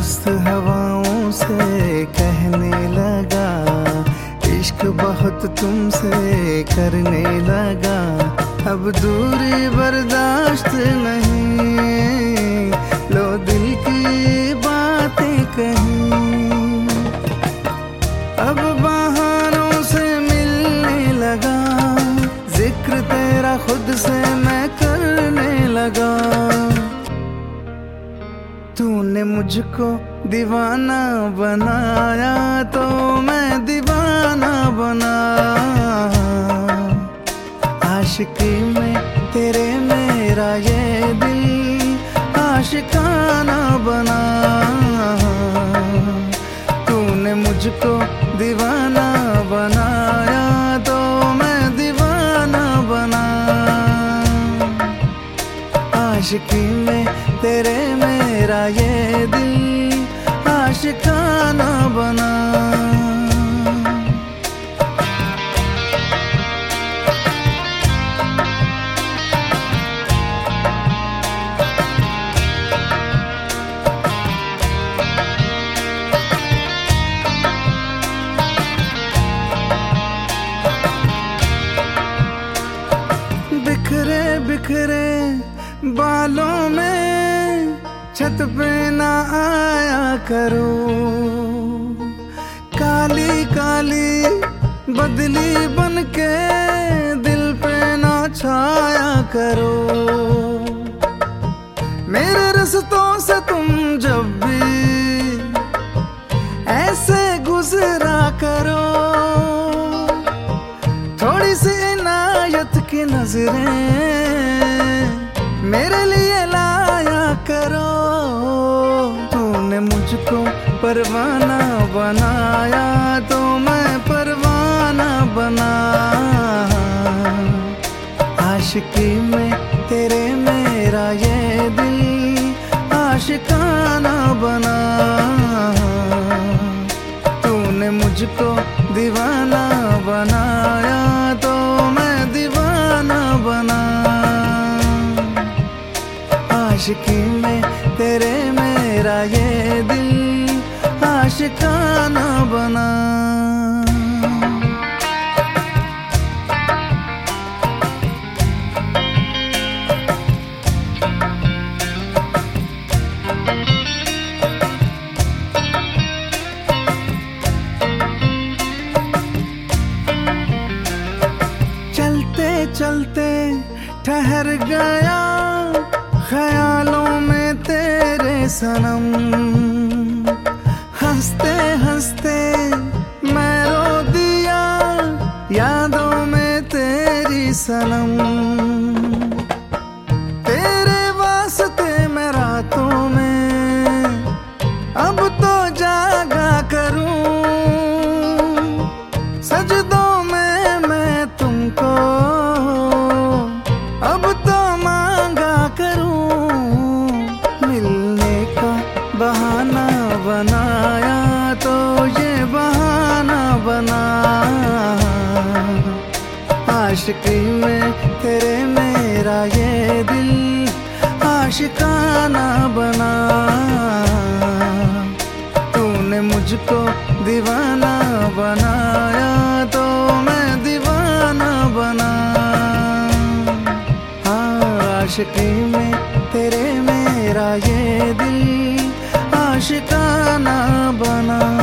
मस्त हवाओं से कहने लगा, इश्क बहुत तुमसे करने लगा। अब दूरी बर्दाश्त नहीं, लो दिल की बातें कहीं। अब बहानों से मिलने लगा, जिक्र तेरा खुद से मैं करने लगा। तूने मुझको दीवाना बनाया तो मैं दीवाना बना। आशिकी में तेरे मेरा ये दिल आशिकाना बना। तूने मुझको दीवाना बनाया तो मैं दीवाना बना। आशिकी में तेरे मेरा ये दिल आशिकाना बना। बिखरे बिखरे बालों में छत पे ना आया करो, काली काली बदली बनके दिल पे ना छाया करो। मेरे रास्तों से तुम जब भी ऐसे गुजरा करो, थोड़ी सी इनायत की नजरें मेरे लिए लाया करो। तूने मुझको परवाना बनाया तो मैं परवाना बना। आशिकी में तेरे मेरा ये दिल आशिकाना बना। तूने मुझको दीवाना बनाया तो मैं दीवाना बना। आशिकी में तेरे मेरा ये दिल आशिकाना बना। चलते चलते ठहर गया ख्यालों में तेरे सनम। हंसते हंसते मैं रो दिया यादों में तेरी सनम। तेरे वास्ते मैं रातों में अब तो जागा करूं। सजदों में मैं तुमको अब तो मांगा करूं। मिलने का बहाना बनाया तो ये बहाना बना। आशिकी में तेरे मेरा ये दिल आशिकाना बना। तूने मुझको दीवाना बनाया तो मैं दीवाना बना। आशिकी में तेरे मेरा ये दिल आशिकाना बना।